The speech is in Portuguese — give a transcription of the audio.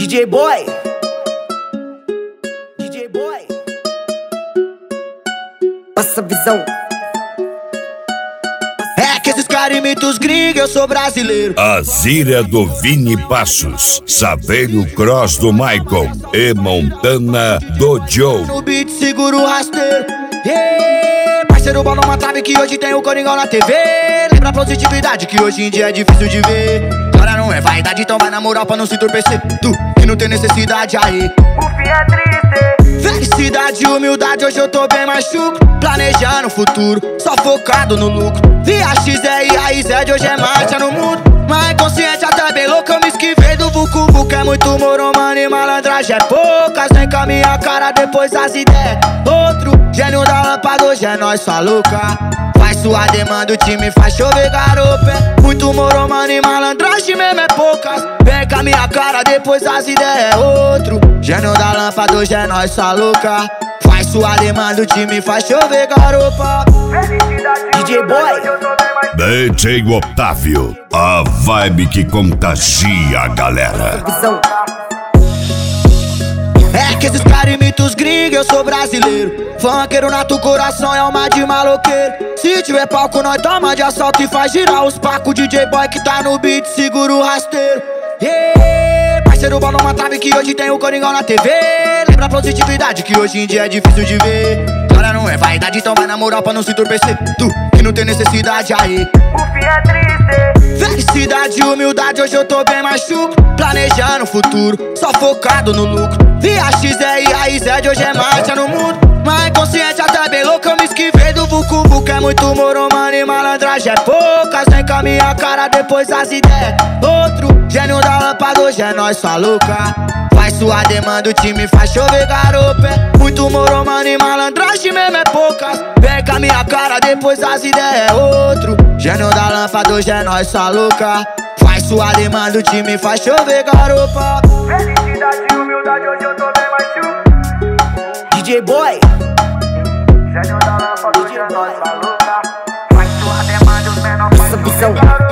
DJ Boy, DJ Boy, passa a visão. É que esses caras imitam os gringos, eu sou brasileiro. A Zíria do Vini Passos, Saveiro Cross do Michael e Montana do Joe. No beat seguro o rasteiro. Parceiro, bola uma trave que hoje tem o Coringão na TV. Lembra a positividade que hoje em dia é difícil de ver. Agora não é vaidade, então vai na moral pra não se entorpecer. Tu que não tem necessidade aí. O fim é triste. Felicidade e humildade, hoje eu tô bem mais chuco. Planejando o futuro, só focado no lucro. Via XE e raiz de hoje é marcha no mundo. Mas consciente até bem louco, eu me esquivei do Vucu Vucu. É muito moro, mano, e malandragem é poucas. Vem com a minha cara, depois as ideias. Outro gênio da lâmpada, hoje é nós, sua louca. Faz sua demanda, o time faz chover garopa. É muito moro, mano, e malandragem mesmo é poucas. Vem com a minha cara, depois as ideias. Outro gênio da lâmpada, hoje é nós, sua louca. Faz sua demanda, o time faz chover garopa. DJ Boy, DJ Otávio, a vibe que contagia a galera. visão. É que esses caras imitam os gringos, eu sou brasileiro. Funkeiro nato, coração é uma de maloqueiro. Se tiver palco, nós toma de assalto e faz girar os pacos. DJ Boy que tá no beat, segura o rasteiro. Parceiro, bola uma trave que hoje tem o Coringão na TV. Lembra a positividade que hoje em dia é difícil de ver. Agora não é vaidade, então vai na moral pra não se entorpecer. Tu que não tem necessidade aí. O fim é triste. Felicidade e humildade, hoje eu tô bem mais chuco. Planejando o futuro, só focado no lucro. Via XE e raiz de hoje é marcha no mundo. Mas consciente até bem louco, eu me esquivei do Vucu Vucu. É muito moro, mano, e malandragem é poucas. Vem com a minha cara, depois as ideias. Outro gênio da lâmpada, hoje é nós, sua louca. Faz sua demanda, o time faz chover garopa. É muito moro, mano, e malandragem mesmo é poucas. Vem com a minha cara, depois as ideias. Outro gênio da lâmpada, hoje é nós, sua louca. Faz sua demanda, o time faz chover garopa. Felicidade e humildade, hoje eu tô bem mais chuco. DJ Boy, Gênio da lâmpada, hoje é nós, sua louca. Faz sua demanda, os menores passa a visão. garoto.